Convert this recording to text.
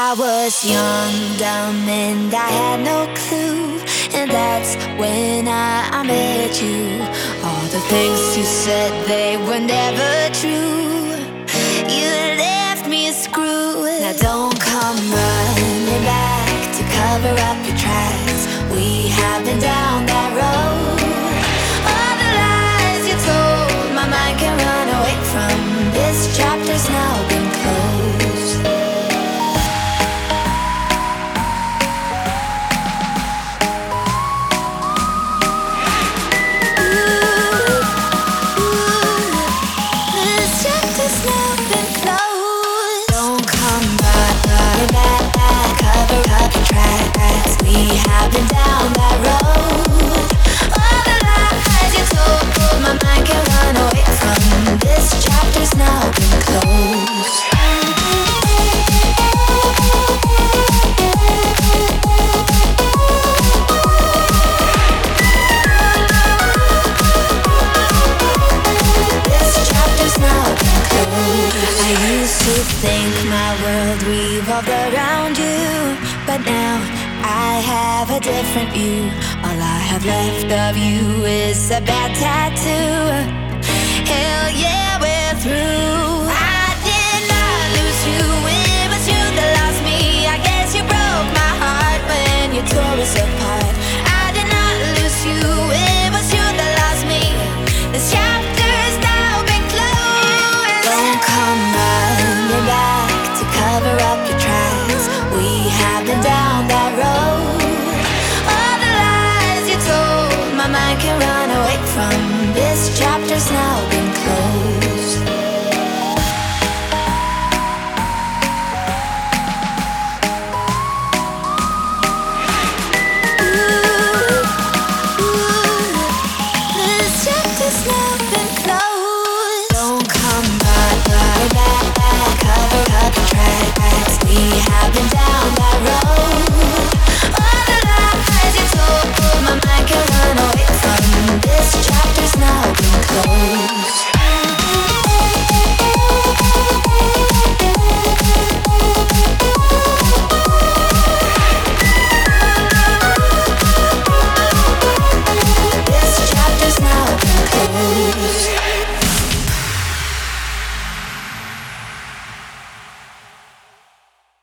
I was young, dumb, and I had no clue. And that's when I met you. All the things you said, they were never true. You left me screwed. Now don't come running back to cover up your tracks. We have been down that road. All the lies you told, my mind can run away from. This chapter's now been closed. We have been down that road. All the lies you told, my mind can run away from. This chapter's now been closed. This chapter's now been closed. I used to think my world revolved around you, but now I have a different view. All I have left of you is a bad tattoo. Hell yeah, we're through. I did not lose you